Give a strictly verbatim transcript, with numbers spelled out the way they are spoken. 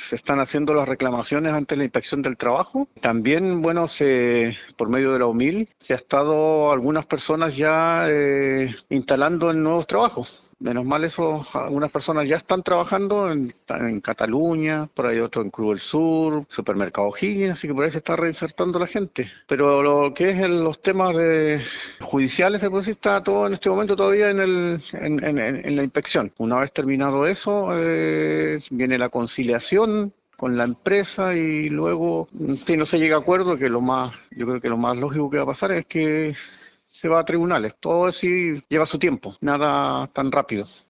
se están haciendo las reclamaciones ante la Inspección del Trabajo. También, bueno, se, por medio de la U M I L, se ha estado algunas personas ya eh, instalando en nuevos trabajos. Menos mal eso, algunas personas ya están trabajando en, en Cataluña, por ahí otro en Cruz del Sur, Supermercado O'Higgins, así que por ahí se está reinsertando la gente. Pero lo que es el, los temas de judiciales, se puede decir, está todo en este momento todavía en, el, en, en, en la inspección. Una vez terminado eso, eh, viene la conciliación con la empresa y luego, si no se llega a acuerdo, que lo más, yo creo que lo más lógico que va a pasar es que se va a tribunales. Todo eso sí lleva su tiempo, nada tan rápido.